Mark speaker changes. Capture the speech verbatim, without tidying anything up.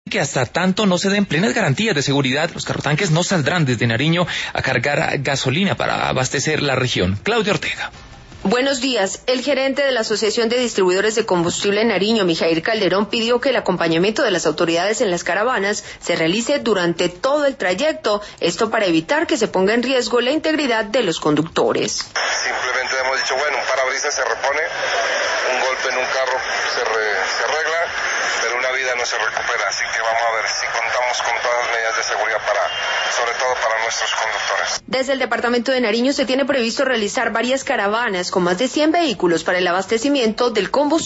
Speaker 1: que hasta tanto no se den plenas garantías de seguridad, los carrotanques no saldrán desde Nariño a cargar gasolina para abastecer la región. Claudia Ortega.
Speaker 2: Buenos días. El gerente de la Asociación de Distribuidores de Combustible en Nariño, Mijail Calderón, pidió que el acompañamiento de las autoridades en las caravanas se realice durante todo el trayecto, esto para evitar que se ponga en riesgo la integridad de los conductores.
Speaker 3: Simplemente hemos dicho, bueno, un parabrisas se repone, un golpe en un carro se, re, se arregla, pero una vida no se recupera, así que vamos a ver si contamos con todas las medidas de seguridad para, sobre todo para nuestros conductores.
Speaker 2: Desde el departamento de Nariño se tiene previsto realizar varias caravanas con más de cien vehículos para el abastecimiento del combustible